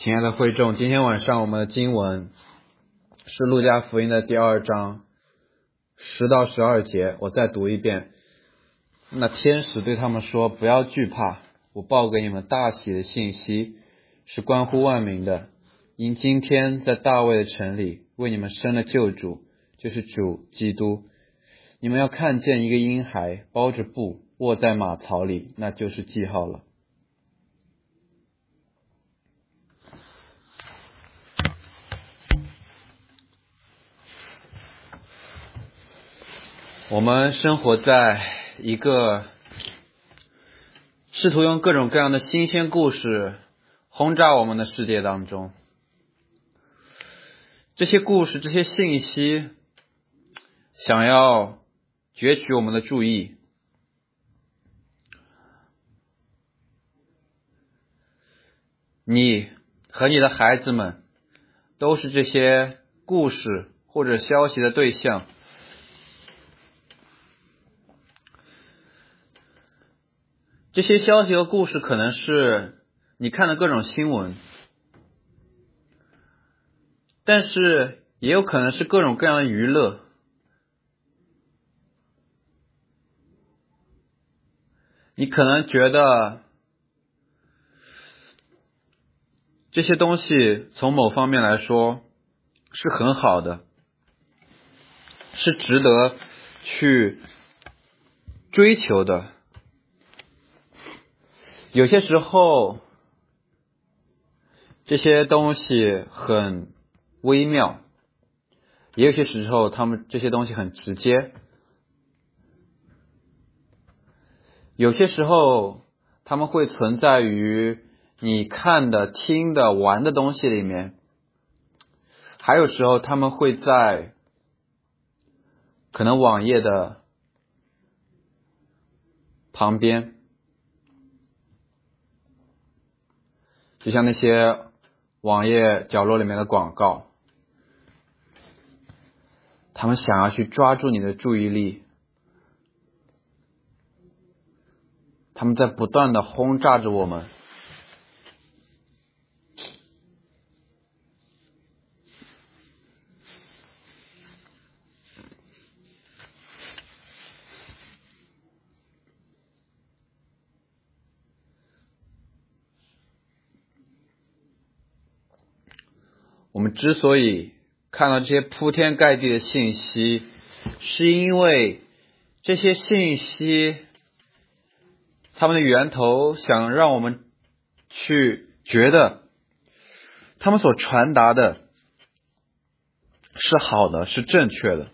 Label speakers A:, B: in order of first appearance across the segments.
A: 亲爱的会众，今天晚上我们的经文是路加福音的第2章10到12节，我再读一遍。那天使对他们说，不要惧怕，我报给你们大喜的信息，是关乎万民的，因今天在大卫的城里为你们生了救主，就是主基督。你们要看见一个婴孩包着布卧在马槽里，那就是记号了。我们生活在一个试图用各种各样的新鲜故事轰炸我们的世界当中。这些故事，这些信息想要攫取我们的注意。你和你的孩子们都是这些故事或者消息的对象。这些消息和故事可能是你看的各种新闻，但是也有可能是各种各样的娱乐。你可能觉得这些东西从某方面来说是很好的，是值得去追求的。有些时候这些东西很微妙，也有些时候这些东西很直接，有些时候他们会存在于你看的、听的、玩的东西里面，还有时候他们会在可能网页的旁边，就像那些网页角落里面的广告，他们想要去抓住你的注意力，他们在不断的轰炸着我们。我们之所以看到这些铺天盖地的信息，是因为这些信息他们的源头想让我们去觉得他们所传达的是好的，是正确的。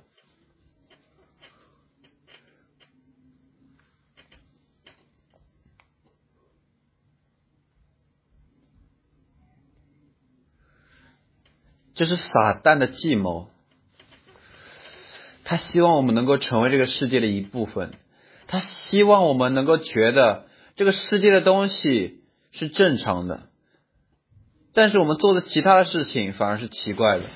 A: 这是撒旦的计谋，他希望我们能够成为这个世界的一部分，他希望我们能够觉得这个世界的东西是正常的，但是我们做的其他的事情反而是奇怪的。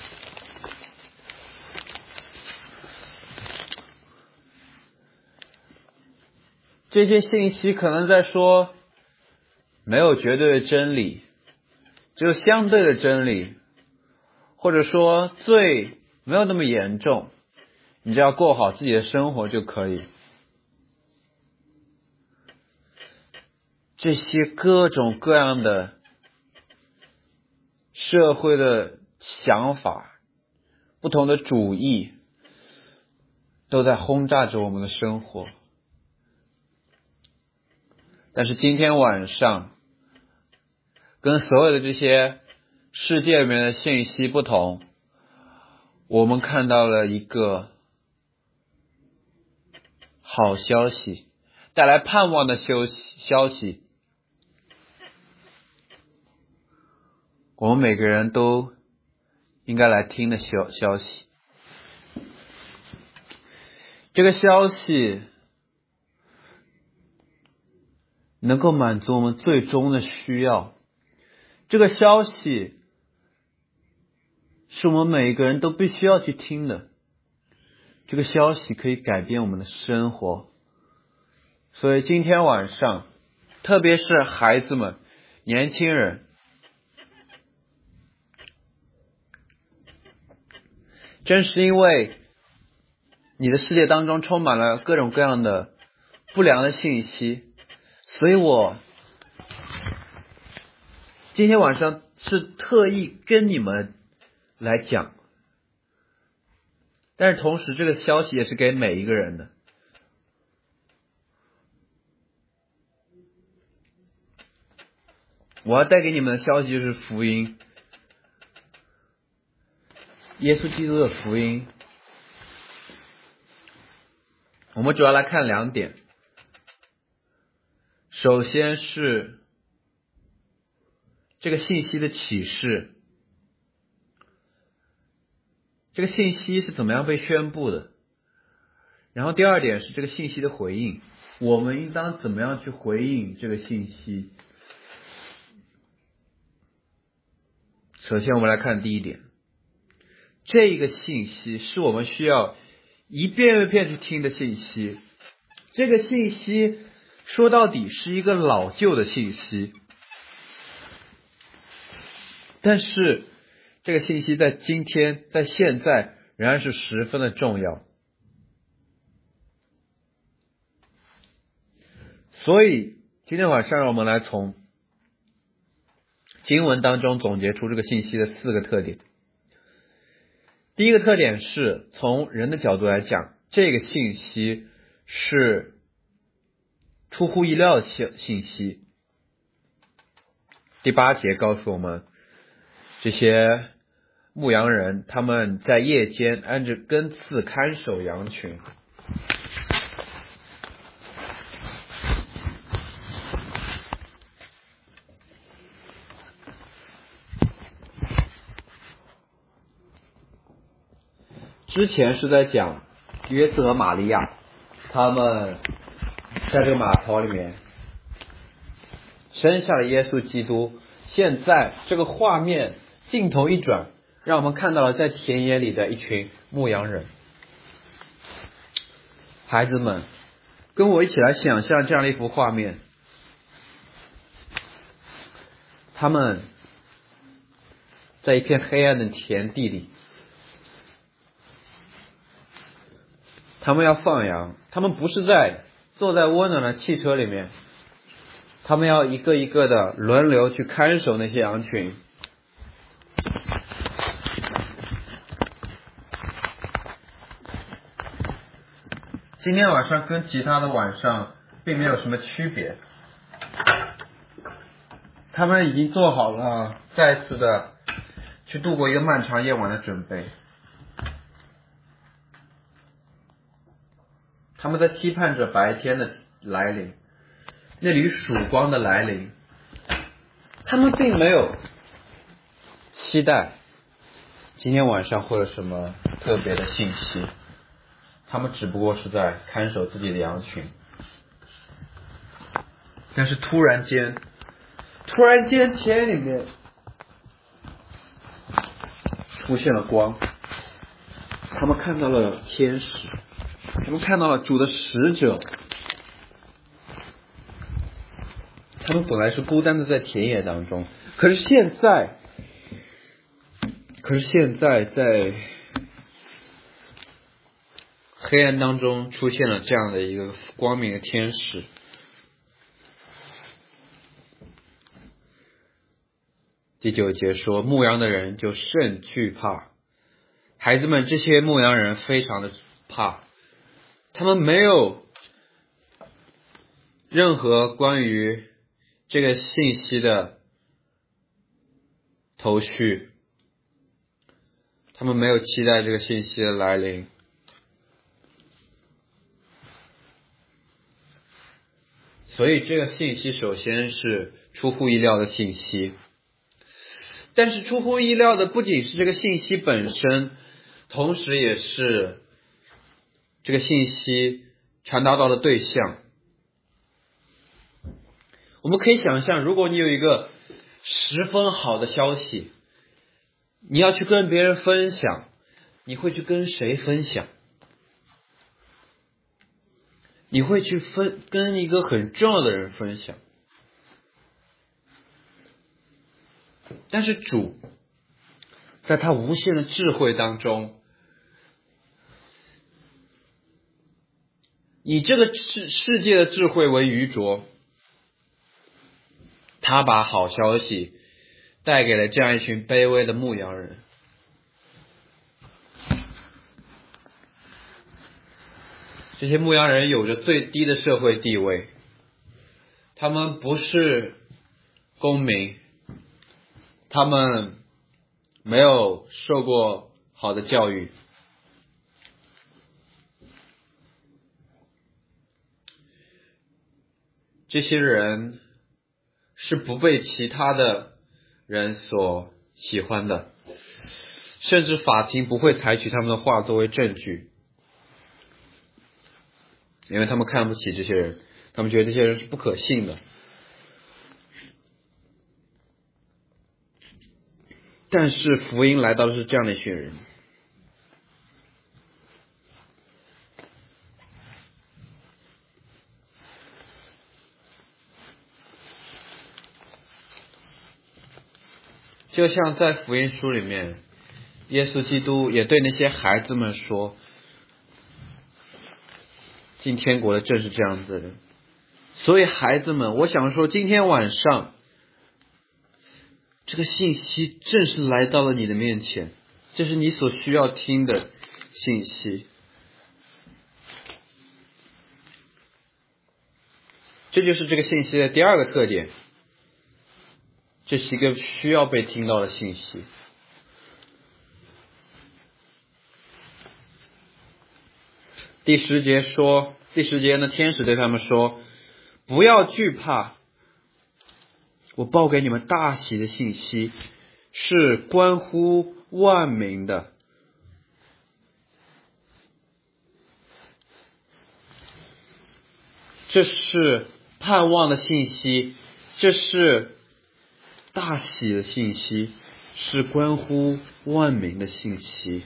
A: 这些信息可能在说没有绝对的真理，只有相对的真理，或者说罪没有那么严重，你只要过好自己的生活就可以。这些各种各样的社会的想法，不同的主义，都在轰炸着我们的生活。但是今天晚上跟所有的这些世界里面的信息不同，我们看到了一个好消息，带来盼望的消息。我们每个人都应该来听的消息。这个消息能够满足我们最终的需要。这个消息是我们每一个人都必须要去听的。这个消息可以改变我们的生活。所以今天晚上，特别是孩子们、年轻人， 正是因为你的世界当中充满了各种各样的不良的信息，所以我今天晚上是特意跟你们来讲，但是同时这个消息也是给每一个人的。我要带给你们的消息就是福音，耶稣基督的福音。我们主要来看两点，首先是这个信息的启示，这个信息是怎么样被宣布的，然后第二点是这个信息的回应，我们应当怎么样去回应这个信息。首先我们来看第一点，这个信息是我们需要一遍又一遍去听的信息。这个信息说到底是一个老旧的信息，但是这个信息在今天在现在仍然是十分的重要。所以今天晚上让我们来从经文当中总结出这个信息的4个特点。第一个特点是从人的角度来讲，这个信息是出乎意料的信息。第8节告诉我们，这些牧羊人他们在夜间按着根刺看守羊群。之前是在讲约瑟和玛利亚，他们在这个马槽里面生下了耶稣基督。现在这个画面镜头一转，让我们看到了在田野里的一群牧羊人。孩子们，跟我一起来想象这样的一幅画面，他们在一片黑暗的田地里，他们要放羊，他们不是坐在温暖的汽车里面，他们要一个一个的轮流去看守那些羊群。今天晚上跟其他的晚上并没有什么区别，他们已经做好了再次的去度过一个漫长夜晚的准备。他们在期盼着白天的来临，那缕曙光的来临。他们并没有期待今天晚上会有什么特别的信息，他们只不过是在看守自己的羊群。但是突然间天里面出现了光，他们看到了天使，他们看到了主的使者。他们本来是孤单的在田野当中，可是现在在黑暗当中出现了这样的一个光明的天使。第9节说，牧羊的人就甚惧怕。孩子们，这些牧羊人非常的怕，他们没有任何关于这个信息的头绪，他们没有期待这个信息的来临。所以这个信息首先是出乎意料的信息，但是出乎意料的不仅是这个信息本身，同时也是这个信息传达到的对象。我们可以想象，如果你有一个十分好的消息，你要去跟别人分享，你会去跟谁分享？你会去跟一个很重要的人分享。但是主在他无限的智慧当中， 以这个世界的智慧为愚拙，他把好消息带给了这样一群卑微的牧羊人。这些牧羊人有着最低的社会地位，他们不是公民，他们没有受过好的教育，这些人是不被其他的人所喜欢的，甚至法庭不会采取他们的话作为证据，因为他们看不起这些人，他们觉得这些人是不可信的。但是福音来到的是这样的一群人，就像在福音书里面，耶稣基督也对那些孩子们说，进天国的正是这样子的人。所以孩子们，我想说今天晚上这个信息正是来到了你的面前，这是你所需要听的信息。这就是这个信息的第二个特点，这是一个需要被听到的信息。第十节呢，天使对他们说，不要惧怕，我报给你们大喜的信息，是关乎万民的。这是盼望的信息，这是大喜的信息，是关乎万民的信息。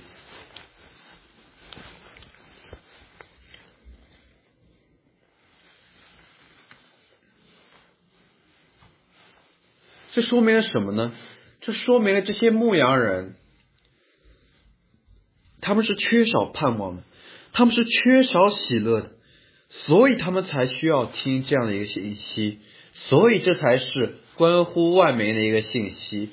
A: 这说明了什么呢？这说明了这些牧羊人，他们是缺少盼望的，他们是缺少喜乐的，所以他们才需要听这样的一个信息，所以这才是关乎万民的一个信息。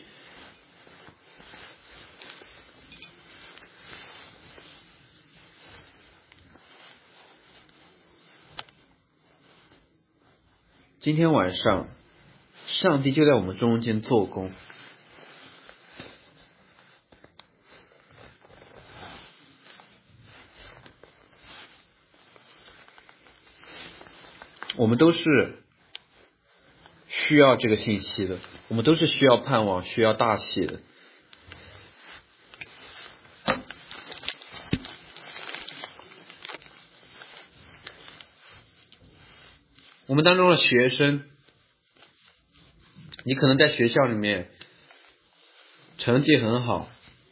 A: 今天晚上，上帝就在我们中间做工。我们都是需要这个信息的，我们都是需要盼望、需要大喜的。我们当中的学生，你可能在学校里面成绩很好，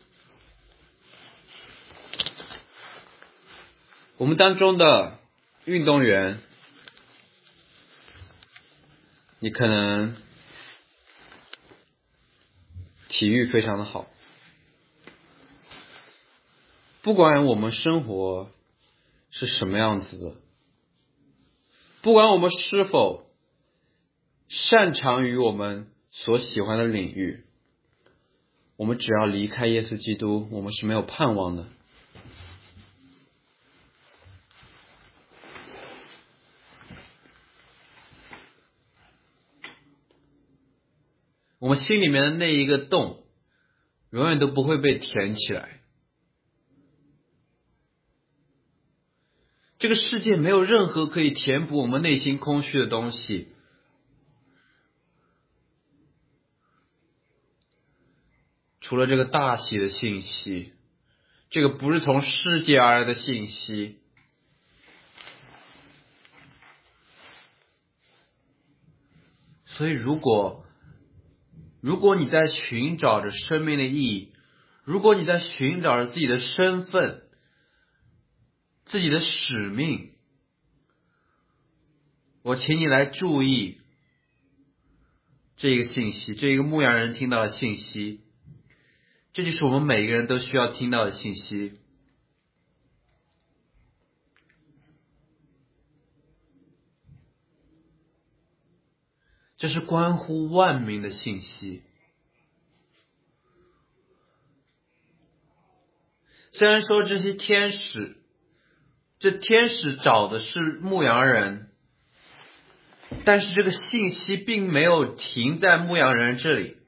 A: 我们当中的运动员，你可能体育非常的好。不管我们生活是什么样子的，不管我们是否擅长于我们所喜欢的领域，我们只要离开耶稣基督，我们是没有盼望的。我们心里面的那一个洞永远都不会被填起来。这个世界没有任何可以填补我们内心空虚的东西，除了这个大喜的信息，这个不是从世界而来的信息。所以如果你在寻找着生命的意义，如果你在寻找着自己的身份、自己的使命，我请你来注意这个信息，这一个牧羊人听到的信息，这就是我们每个人都需要听到的信息。
B: 这是关乎万民的信息。虽然说这些天使，这天使找的是牧羊人，但是这个信息并没有停在牧羊人这里，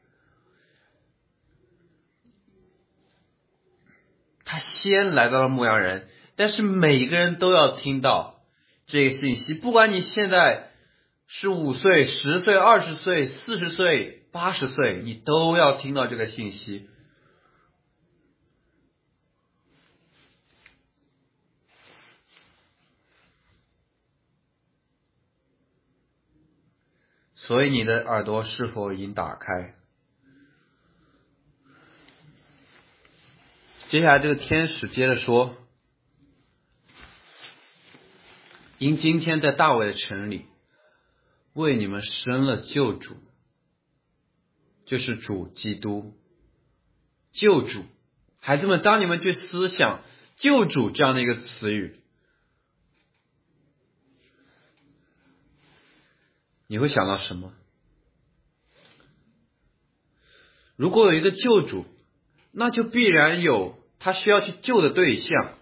B: 他先来到了牧羊人，但是每个人都要听到这个信息，不管你现在是5岁、10岁、20岁、40岁、80岁，你都要听到这个信息。所以你的耳朵是否已经打开？接下来这个天使接着说，因今天在大卫的城里为你们生了救主，就是主基督。救主，孩子们，当你们去思想救主这样的一个词语，你会想到什么？如果有一个救主，那就必然有他需要去救的对象。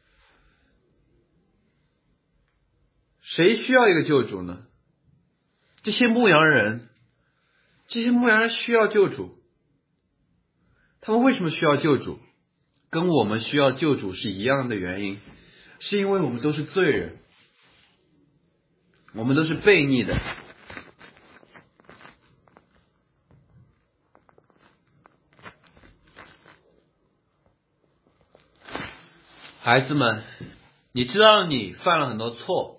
B: 谁需要一个救主呢？这些牧羊人，这些牧羊人需要救主。他们为什么需要救主？跟我们需要救主是一样的原因，是因为我们都是罪人，我们都是悖逆的。孩子们，你知道你犯了很多错，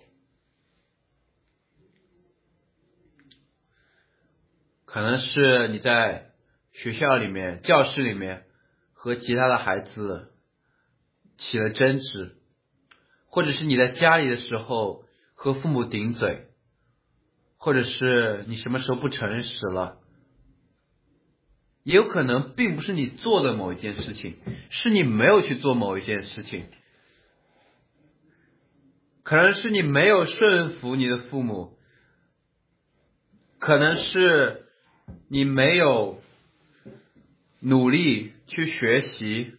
B: 可能是你在学校里面、教室里面和其他的孩子起了争执，或者是你在家里的时候和父母顶嘴，或者是你什么时候不诚实了，也有可能并不是你做的某一件事情，是你没有去做某一件事情，可能是你没有顺服你的父母，可能是你没有努力去学习，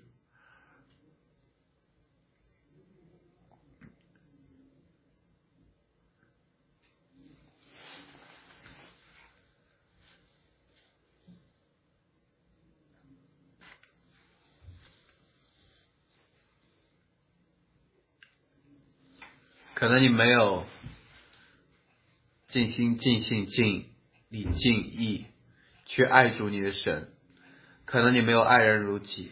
B: 可能你没有尽心尽性尽力尽意去爱主你的神，可能你没有爱人如己，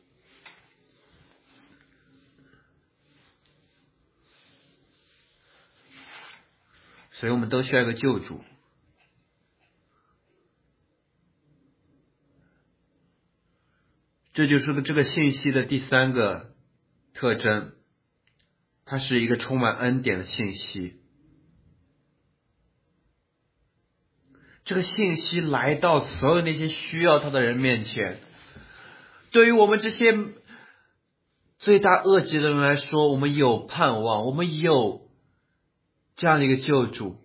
B: 所以我们都需要一个救主。这就是这个信息的第3个特征，它是一个充满恩典的信息。这个信息来到所有那些需要它的人面前，对于我们这些罪大恶极的人来说，我们有盼望，我们有这样的一个救主。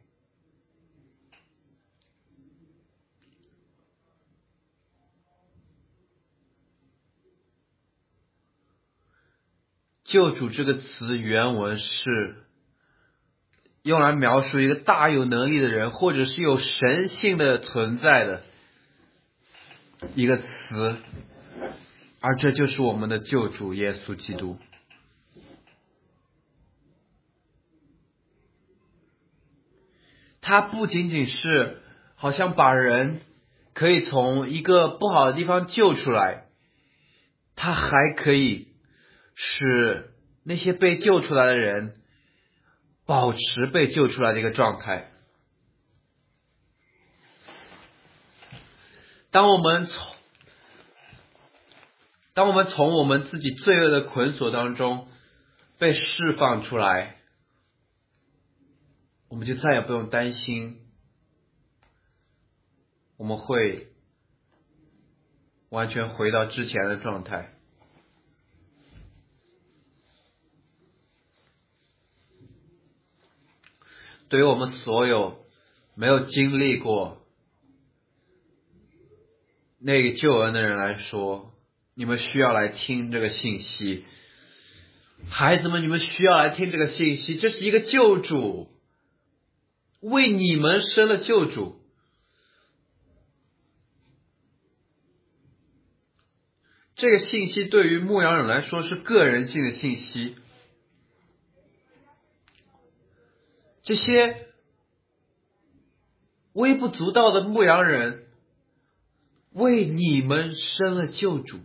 B: 救主这个词原文是用来描述一个大有能力的人，或者是有神性的存在的一个词，而这就是我们的救主耶稣基督。他不仅仅是好像把人可以从一个不好的地方救出来，他还可以使那些被救出来的人保持被救出来的一个状态。当我们从我们自己罪恶的捆锁当中被释放出来，我们就再也不用担心我们会完全回到之前的状态。对于我们所有没有经历过那个救恩的人来说，你们需要来听这个信息。孩子们，你们需要来听这个信息，这是一个救主，为你们生了救主。这个信息对于牧羊人来说是个人性的信息。这些微不足道的牧羊人为你们生了救主。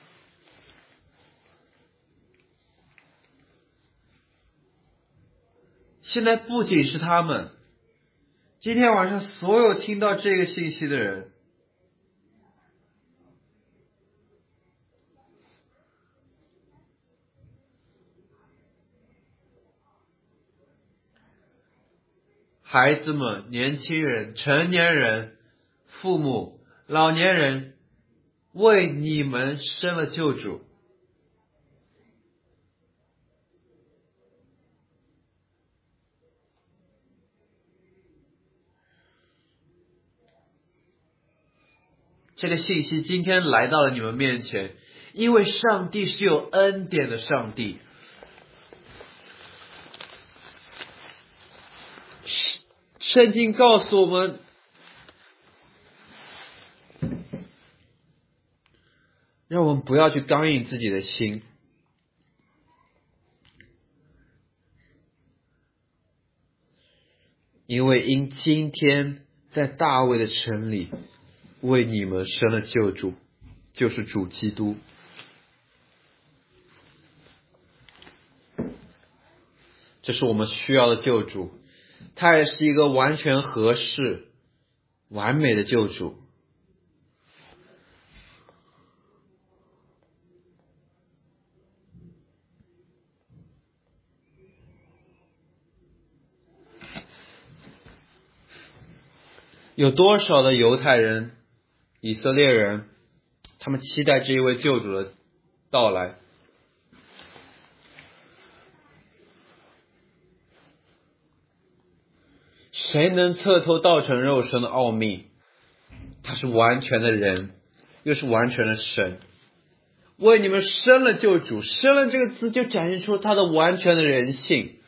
B: 现在不仅是他们，今天晚上所有听到这个信息的人，孩子们、年轻人、成年人、父母、老年人，为你们生了救主。这个信息今天来到了你们面前，因为上帝是有恩典的上帝。圣经告诉我们，让我们不要去刚硬自己的心，因为因今天在大卫的城里为你们生了救主，就是主基督。这是我们需要的救主，他也是一个完全合适、完美的救主。有多少的犹太人、以色列人，他们期待这一位救主的到来。谁能测透道成肉身的奥秘？他是完全的人，又是完全的神，为你们生了救主。生了这个字就展现出他的完全的人性。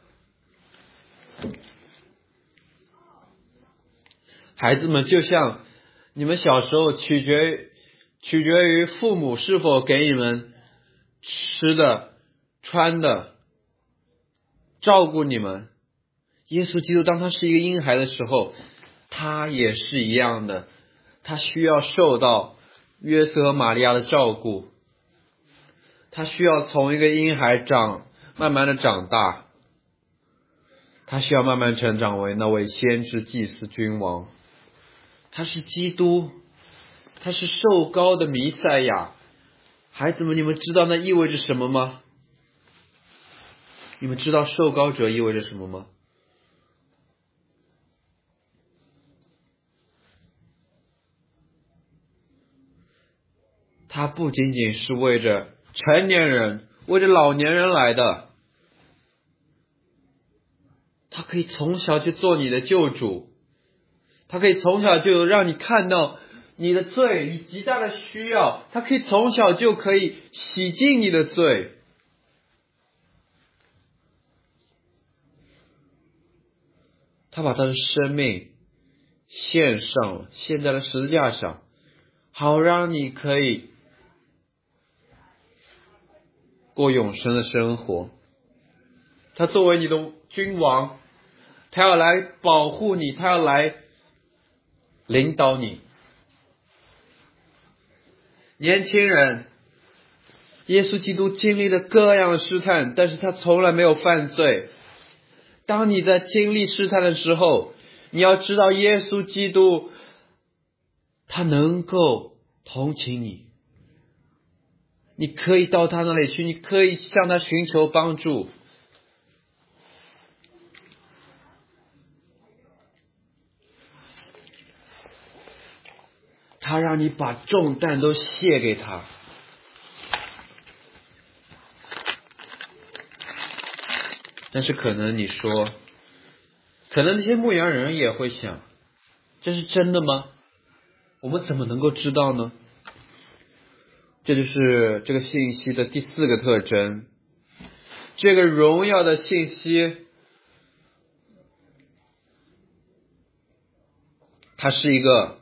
B: 孩子们，就像你们小时候取决于父母是否给你们吃的、穿的，照顾你们。耶稣基督当他是一个婴孩的时候，他也是一样的，他需要受到约瑟和玛利亚的照顾，他需要从一个婴孩慢慢的长大，他需要慢慢成长为那位先知、祭司、君王。他是基督，他是受膏的弥赛亚。孩子们，你们知道那意味着什么吗？你们知道受膏者意味着什么吗？他不仅仅是为着成年人、为着老年人来的，他可以从小就做你的救主，他可以从小就让你看到你的罪与极大的需要，他可以从小就可以洗净你的罪。他把他的生命献上了，献在了十字架上，好让你可以过永生的生活。他作为你的君王，他要来保护你，他要来领导你。年轻人，耶稣基督经历了各样的试探，但是他从来没有犯罪。当你在经历试探的时候，你要知道耶稣基督他能够同情你，你可以到他那里去，你可以向他寻求帮助。他让你把重担都卸给他。但是可能你说，可能那些牧羊人也会想，这是真的吗？
A: 我们怎么能够知道呢？这就是这个信息的第4个特征。这个荣耀的信息，它是一个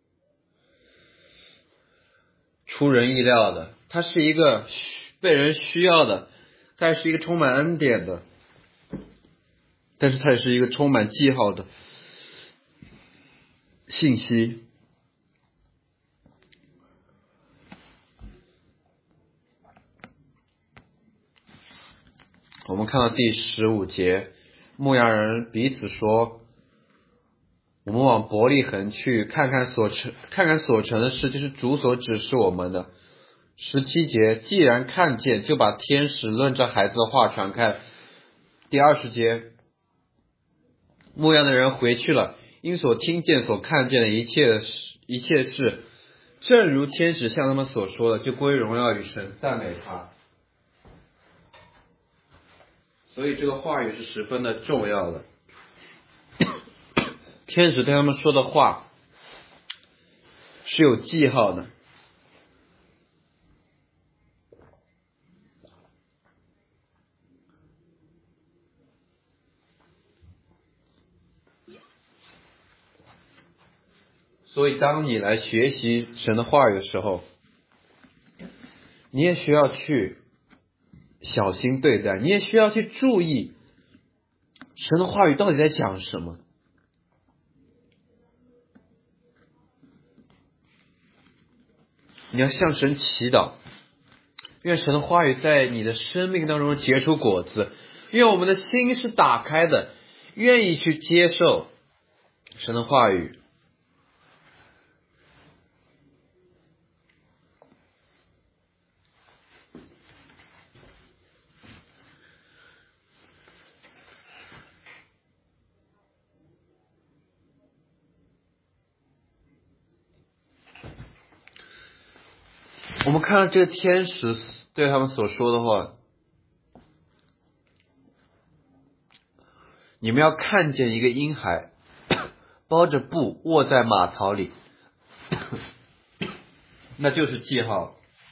A: 出人意料的，它是一个被人需要的，它也是一个充满恩典的，但是它也是一个充满记号的信息。我们看到第15节，牧羊人彼此说，我们往伯利恒去，看看所成的事，就是主所指示我们的。17节，既然看见，就把天使论这孩子的话传开。第20节，牧羊的人回去了，因所听见所看见的一切事，正如天使向他们所说的，就归荣耀与神，赞美他。所以这个话语是十分的重要的。天使对他们说的话是有记号的。所以当你来学习神的话语的时候，你也需要去小心对待，你也需要去注意神的话语到底在讲什么。你要向神祈祷，愿神的话语在你的生命当中结出果子，愿我们的心是打开的，愿意去接受神的话语。我们看到这个天使对他们所说的话，你们要看见一个婴孩包着布卧在马槽里，那就是记号。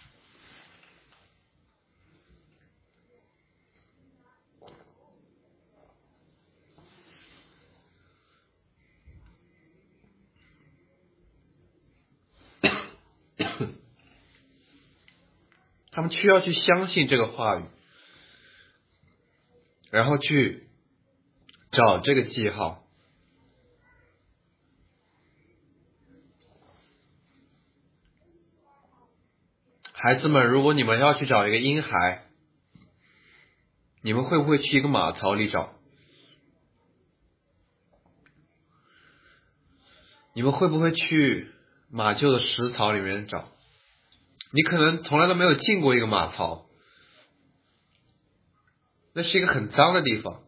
A: 他们需要去相信这个话语，然后去找这个记号。孩子们，如果你们要去找一个婴孩，你们会不会去一个马槽里找？你们会不会去马厩的食槽里面找？你可能从来都没有进过一个马槽，那是一个很脏的地方。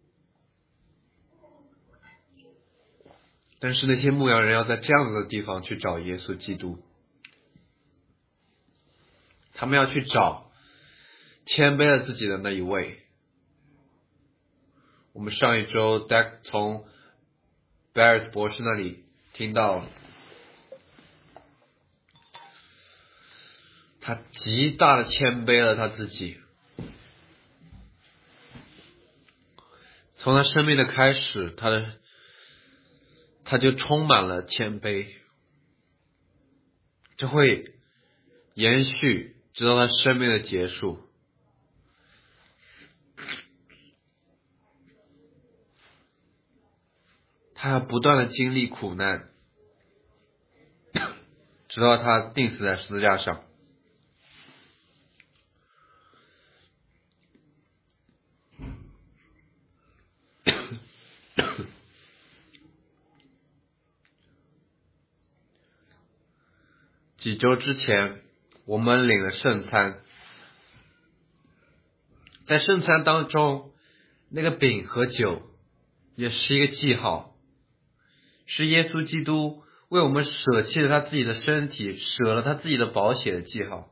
A: 但是那些牧羊人要在这样子的地方去找耶稣基督，他们要去找谦卑了自己的那一位。我们上一周从 Barrett 博士那里听到，他极大的谦卑了他自己，从他生命的开始，他就充满了谦卑，这会延续直到他生命的结束。他要不断的经历苦难，直到他钉死在十字架上。几周之前，我们领了圣餐，在圣餐当中，那个饼和酒也是一个记号，是耶稣基督为我们舍弃了他自己的身体，舍了他自己的宝血的记号。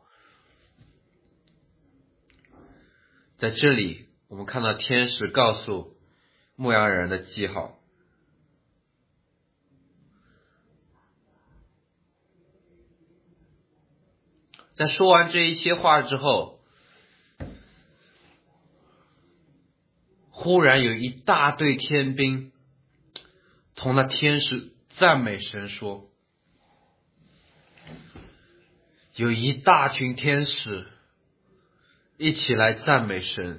A: 在这里，我们看到天使告诉牧羊人的记号。
B: 在说完这一些话之后，忽然有一大队天兵同那天使赞美神说，有一大群天使一起来赞美神。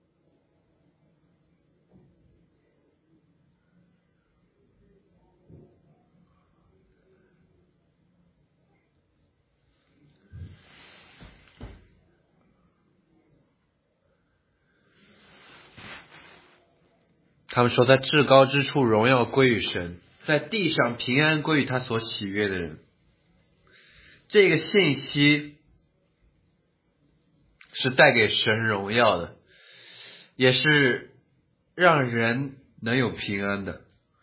B: 他们说，在至高之处荣耀归于神，在地上平安归于他所喜悦的人。这个信息是带给神荣耀的，也是让人能有平安的。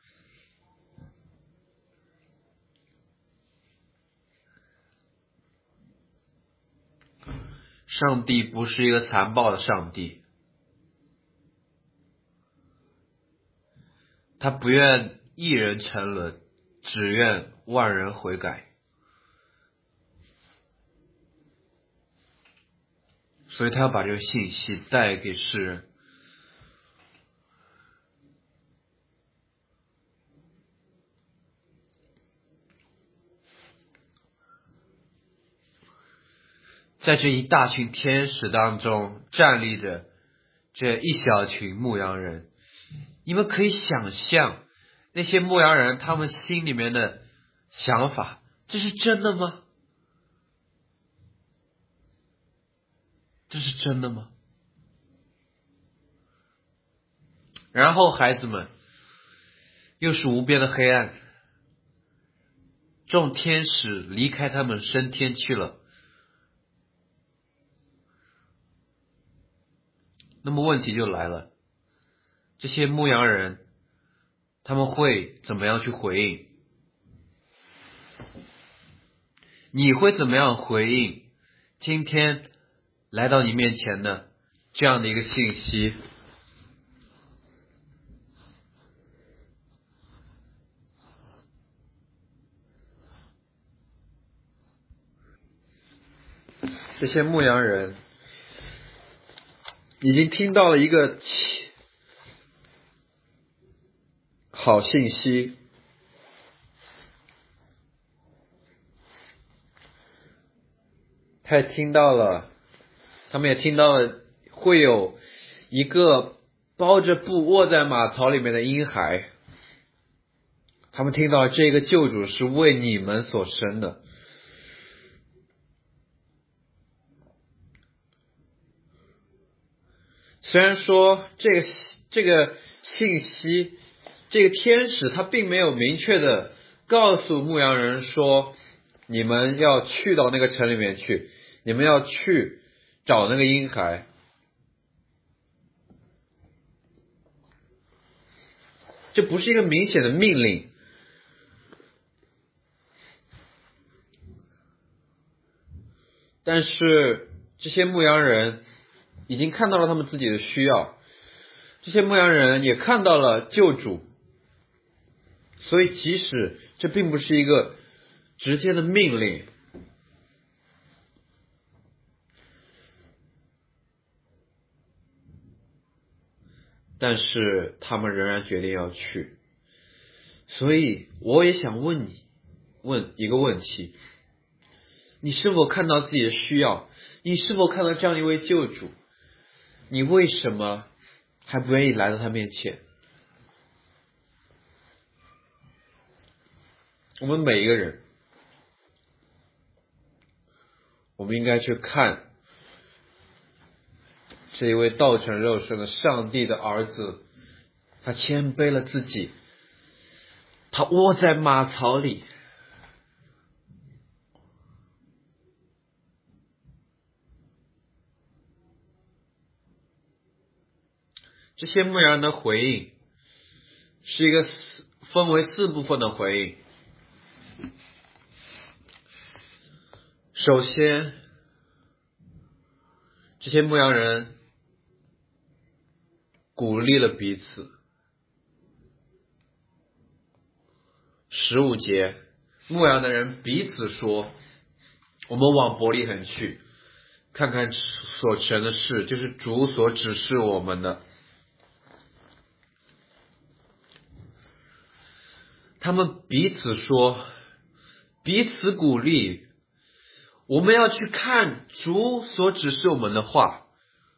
B: 上帝不是一个残暴的上帝，他不愿一人沉沦，只愿万人悔改。所以他要把这个信息带给世人。在这一大群天使当中站立着这一小群牧羊人，你们可以想象那些牧羊人他们心里面的想法，这是真的吗？这是真的吗？然后孩子们，又是无边的黑暗，众天使离开他们升天去了。那么问题就来了，这些牧羊人他们会怎么样去回应？你会怎么样回应今天来到你面前的这样的一个信息？这些牧羊人已经听到了一个好信息，他们也听到了会有一个包着布卧在马槽里面的婴孩，他们听到这个救主是为你们所生的。虽然说这个信息，这个天使他并没有明确的告诉牧羊人说，你们要去到那个城里面去，你们要去找那个婴孩。这不是一个明显的命令，但是这些牧羊人已经看到了他们自己的需要，这些牧羊人也看到了救主，所以即使这并不是一个直接的命令，但是他们仍然决定要去。所以我也想问一个问题，你是否看到自己的需要？你是否看到这样一位救主？你为什么还不愿意来到他面前？我们每一个人，我们应该去看这一位道成肉身的上帝的儿子，他谦卑了自己，他窝在马槽里，这些牧羊人的回应是一个分为4部分的回应。首先，这些牧羊人鼓励了彼此。15节，牧羊的人彼此说， 我们往伯利恒去，看看所成的事，就是主所指示我们的。他们彼此说，彼此鼓励，我们要去看主所指示我们的话。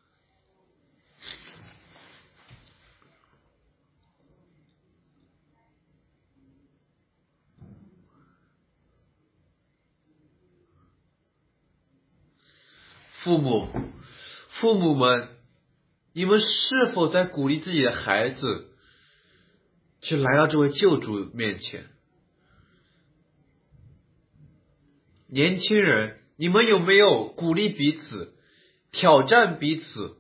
B: 父母们，你们是否在鼓励自己的孩子去来到这位救主面前？年轻人，你们有没有鼓励彼此，挑战彼此，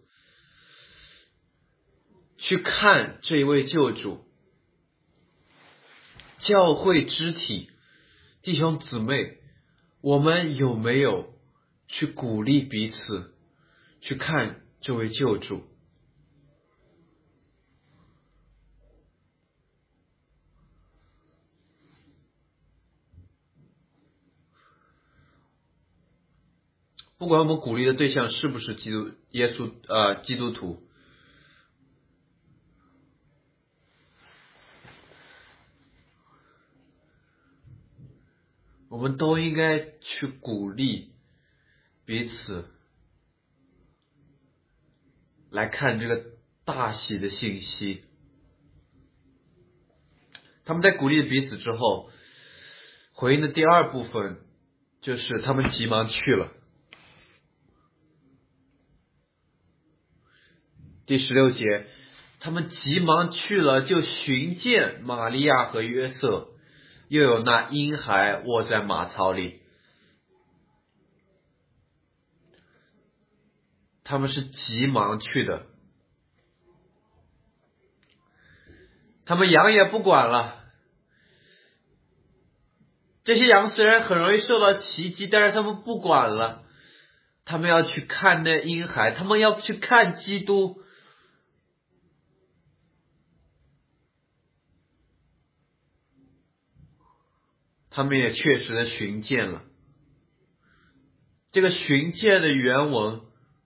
B: 去看这一位救主？教会肢体，弟兄姊妹，我们有没有去鼓励彼此，去看这位救主？不管我们鼓励的对象是不是基督徒，我们都应该去鼓励彼此，来看这个大喜的信息。他们在鼓励彼此之后，回应的第二部分就是他们急忙去了。第16节，他们急忙去了，就寻见玛利亚和约瑟，又有那婴孩卧在马槽里。他们是急忙去的，他们羊也不管了。这些羊虽然很容易受到袭击，但是他们不管了，他们要去看那婴孩，他们要去看基督。他们也确实的寻见了。这个寻见的原文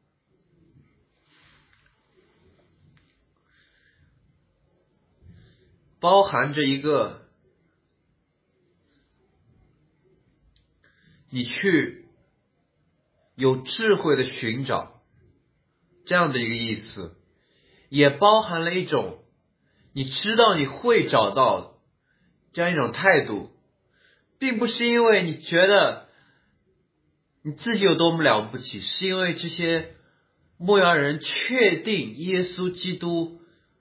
B: 包含着一个你去有智慧的寻找这样的一个意思，也包含了一种你知道你会找到这样一种态度，并不是因为你觉得你自己有多么了不起，是因为这些牧羊人确定耶稣基督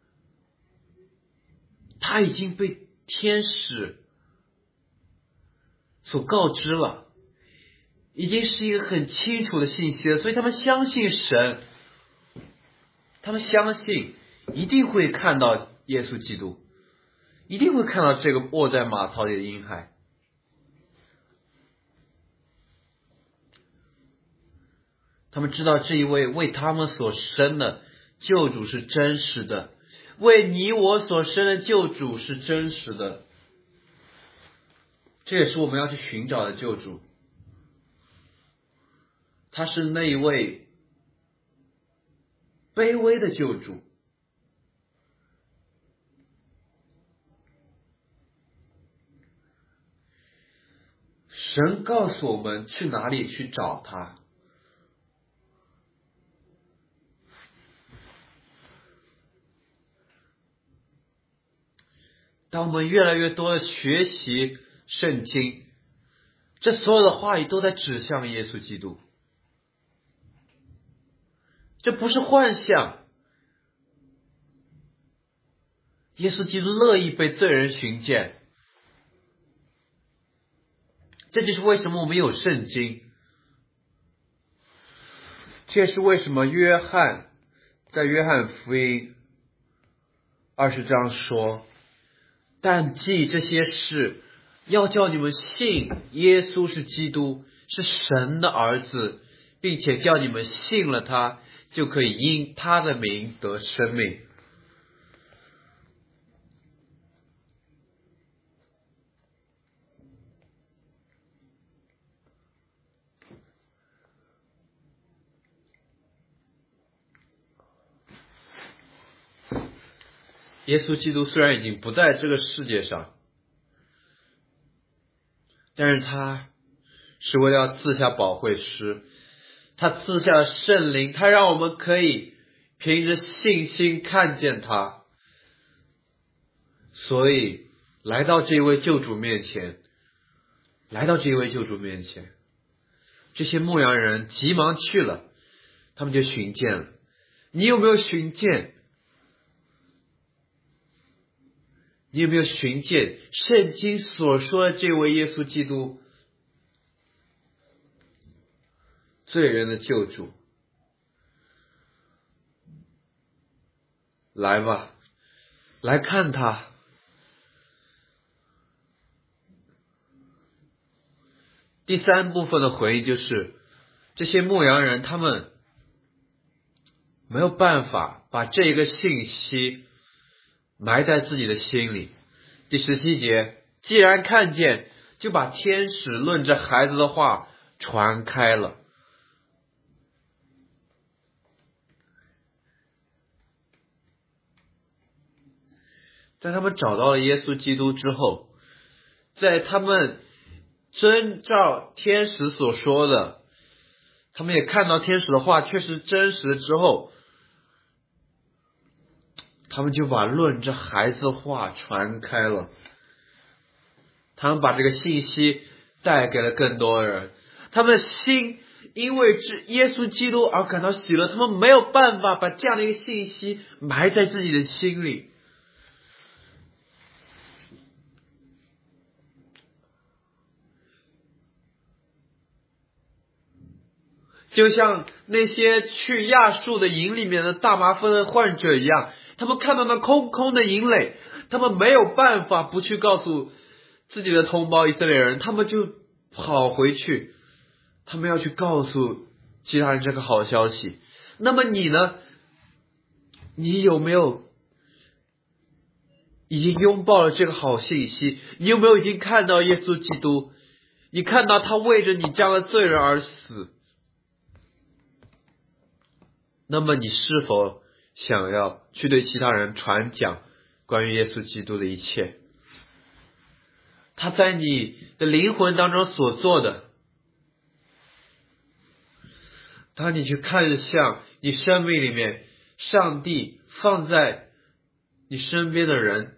B: 他已经被天使所告知了，已经是一个很清楚的信息了，所以他们相信神，他们相信一定会看到耶稣基督，一定会看到这个卧在马槽里的婴孩。他们知道这一位为他们所生的救主是真实的，为你我所生的救主是真实的，这也是我们要去寻找的救主。他是那一位卑微的救主，神告诉我们去哪里去找他。当我们越来越多的学习圣经，这所有的话语都在指向耶稣基督，这不是幻象。耶稣基督乐意被罪人寻见，这就是为什么我们有圣经。这也是为什么约翰在约翰福音20章说，但记这些事，要叫你们信耶稣是基督，是神的儿子，并且叫你们信了他，就可以因他的名得生命。 耶稣基督虽然已经不在这个世界上，但是他是为了要赐下保惠师，他赐下了圣灵，他让我们可以凭着信心看见他，所以来到这位救主面前，这些牧羊人急忙去了，他们就寻见了。你有没有寻见？你有没有寻见圣经所说的这位耶稣基督，罪人的救主？来吧，来看他。第三部分的回应就是，这些牧羊人他们没有办法把这一个信息埋在自己的心里。第17节，既然看见，就把天使论着孩子的话传开了。在他们找到了耶稣基督之后，在他们遵照天使所说的，他们也看到天使的话确实真实之后，他们就把论着孩子的话传开了，他们把这个信息带给了更多人，他们的心因为耶稣基督而感到喜乐，他们没有办法把这样的一个信息埋在自己的心里。就像那些去亚述的营里面的大麻风的患者一样，他们看到那空空的营垒，他们没有办法不去告诉自己的同胞以色列人，他们就跑回去，他们要去告诉其他人这个好消息。那么你呢？你有没有已经拥抱了这个好信息？你有没有已经看到耶稣基督？你看到他为着你这样的罪人而死？那么你是否想要去对其他人传讲关于耶稣基督的一切？他在你的灵魂当中所做的，当你去看向你生命里面上帝放在你身边的人，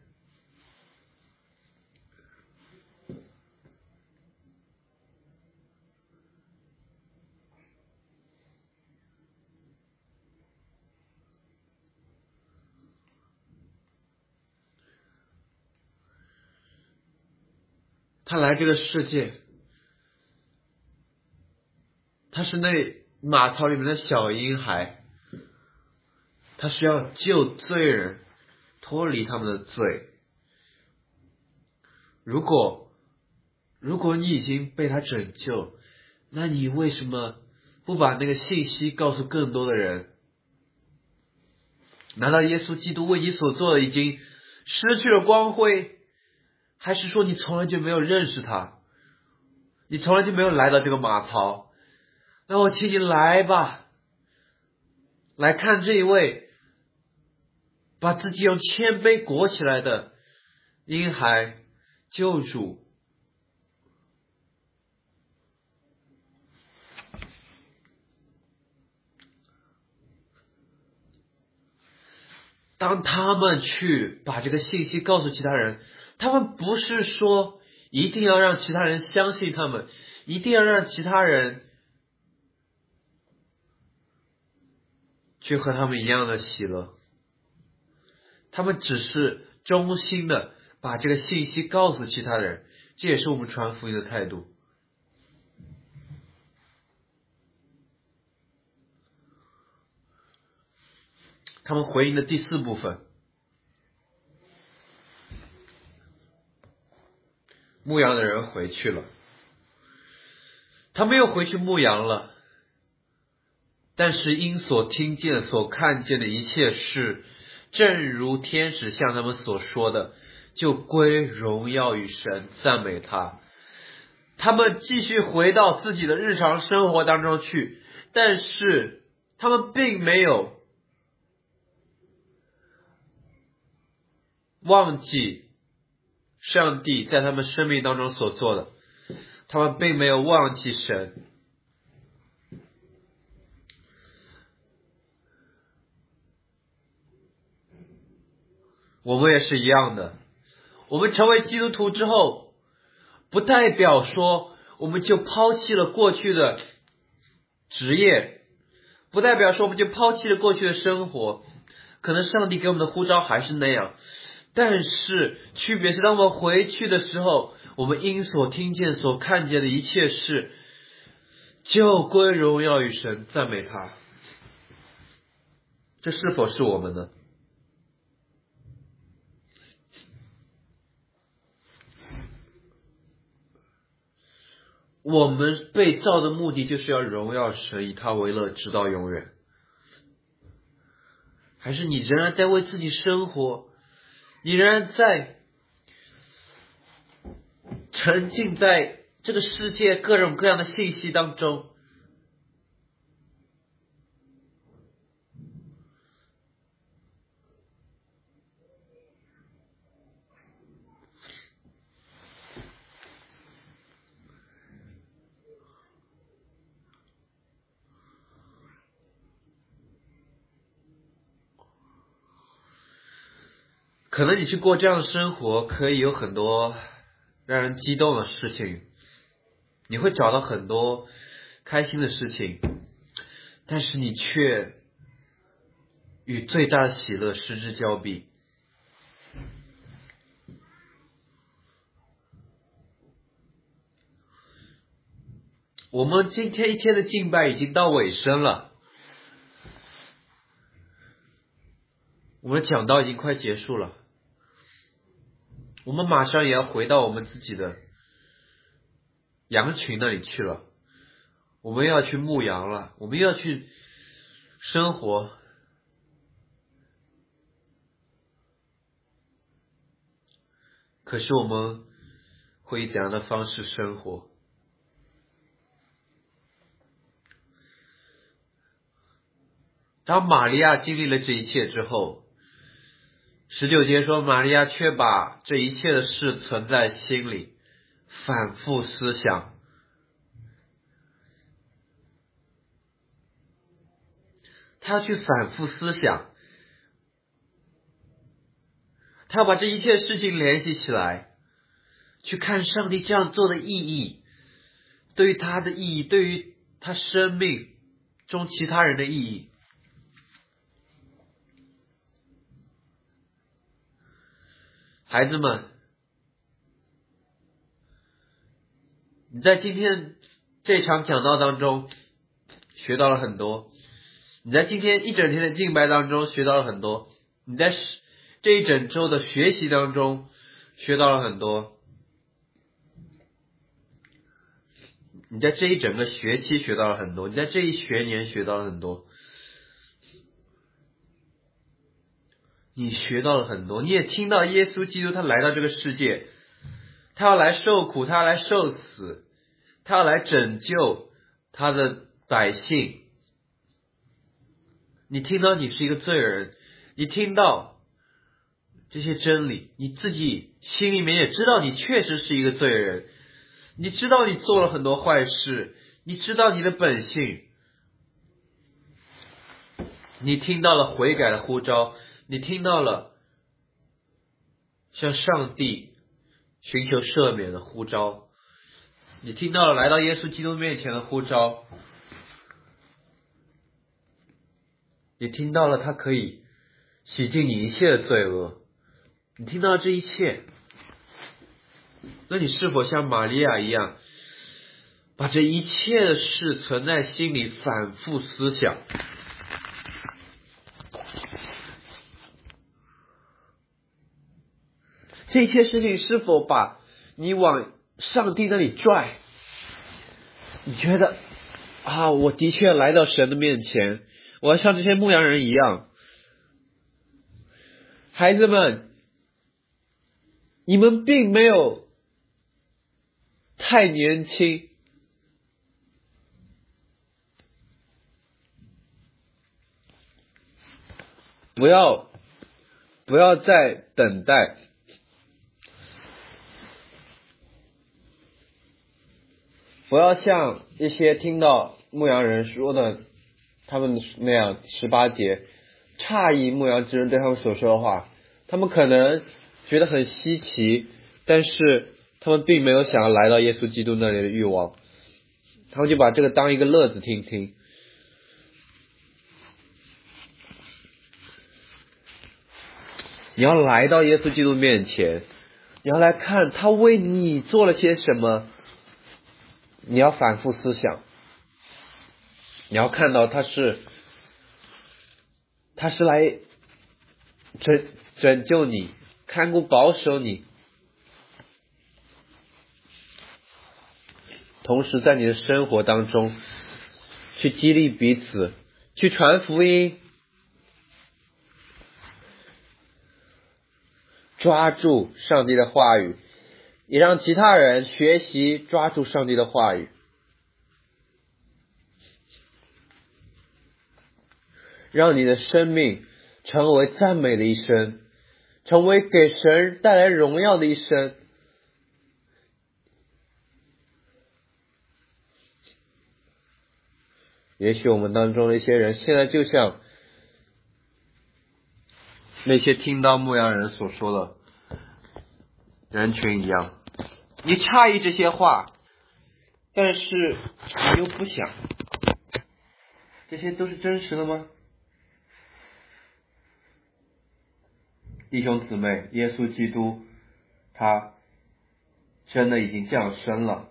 B: 他来这个世界，他是那马槽里面的小婴孩，他需要救罪人脱离他们的罪。如果你已经被他拯救，那你为什么不把那个信息告诉更多的人？难道耶稣基督为你所做的已经失去了光辉？还是说你从来就没有认识他，你从来就没有来到这个马槽？那我请你来吧，来看这一位把自己用谦卑裹起来的婴孩救主。当他们去把这个信息告诉其他人，他们不是说一定要让其他人相信他们，一定要让其他人去和他们一样的喜乐，他们只是衷心的把这个信息告诉其他人，这也是我们传福音的态度。他们回应的第4部分，牧羊的人回去了，他们又回去牧羊了，但是因所听见所看见的一切事，正如天使向他们所说的，就归荣耀与神，赞美他。他们继续回到自己的日常生活当中去，但是他们并没有忘记上帝在他们生命当中所做的，他们并没有忘记神。我们也是一样的，我们成为基督徒之后，不代表说我们就抛弃了过去的职业，不代表说我们就抛弃了过去的生活，可能上帝给我们的呼召还是那样，但是区别是当我们回去的时候，我们因所听见所看见的一切事，就归荣耀于神，赞美他。这是否是我们呢？我们被造的目的就是要荣耀神，以他为乐，直到永远。还是你仍然在为自己生活，你仍然在沉浸在这个世界各种各样的信息当中，可能你去过这样的生活，可以有很多让人激动的事情，你会找到很多开心的事情，但是你却与最大的喜乐失之交臂。我们今天一天的敬拜已经到尾声了，我们的讲道已经快结束了，我们马上也要回到我们自己的羊群那里去了，我们要去牧羊了，我们要去生活。可是我们会以怎样的方式生活？当玛利亚经历了这一切之后，19节说，玛利亚却把这一切的事存在心里，反复思想。他要去反复思想，他要把这一切事情联系起来，去看上帝这样做的意义，对于他的意义，对于他生命中其他人的意义。孩子们，你在今天这场讲道当中学到了很多，你在今天一整天的敬拜当中学到了很多，你在这一整周的学习当中学到了很多，你在这一整个学期学到了很多，你在这一学年学到了很多，你学到了很多，你也听到耶稣基督他来到这个世界，他要来受苦，他要来受死，他要来拯救他的百姓。你听到你是一个罪人，你听到这些真理，你自己心里面也知道你确实是一个罪人，你知道你做了很多坏事，你知道你的本性，你听到了悔改的呼召，你听到了向上帝寻求赦免的呼召，你听到了来到耶稣基督面前的呼召，你听到了他可以洗净你一切的罪恶，你听到这一切，那你是否像玛利亚一样，把这一切的事存在心里，反复思想？这一切事情是否把你往上帝那里拽？你觉得我的确来到神的面前，我要像这些牧羊人一样。孩子们，你们并没有太年轻，不要
A: 不要再等待，不要像一些听到牧羊人说的他们那样18节诧异牧羊之人对他们所说的话，他们可能觉得很稀奇，但是他们并没有想要来到耶稣基督那里的欲望，他们就把这个当一个乐子听听。你要来到耶稣基督面前，你要来看他为你做了些什么，你要反复思想，你要看到他是来拯救你，看顾保守你，同时在你的生活当中去激励彼此，去传福音，抓住上帝的话语，也让其他人学习抓住上帝的话语，让你的生命成为赞美的一生，成为给神带来荣耀的一生。也许我们当中的一些人现在就像那些听到牧羊人所说的人群一样，你诧异这些话，但是你又不想，这些都是真实的吗？弟兄姊妹，耶稣基督他真的已经降生了，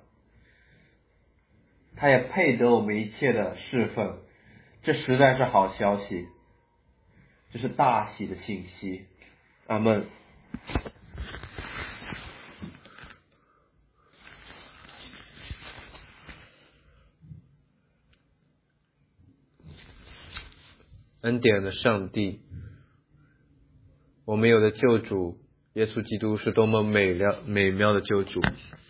A: 他也配得我们一切的侍奉，这实在是好消息，这是大喜的信息。阿们。恩典的上帝，我们有的救主耶稣基督是多么美妙的救主，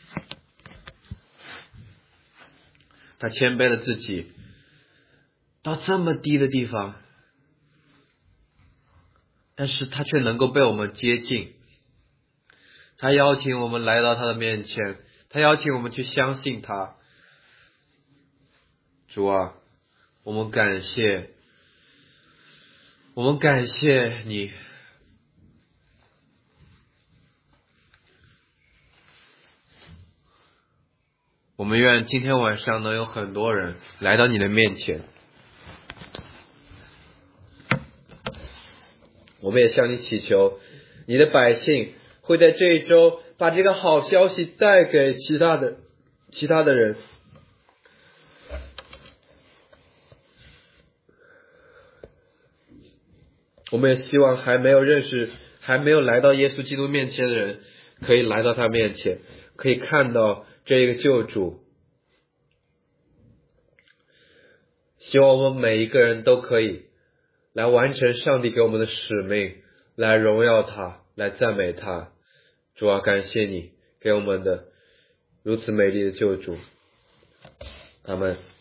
A: 他谦卑了自己到这么低的地方，但是他却能够被我们接近，他邀请我们来到他的面前，他邀请我们去相信他。主啊，我们感谢你，我们愿今天晚上能有很多人来到你的面前，我们也向你祈求，你的百姓会在这一周把这个好消息带给其他的人。我们也希望还没有来到耶稣基督面前的人，可以来到他面前，可以看到这一个救主。希望我们每一个人都可以来完成上帝给我们的使命，来荣耀他，来赞美他。主啊，感谢你给我们的如此美丽的救主。阿们。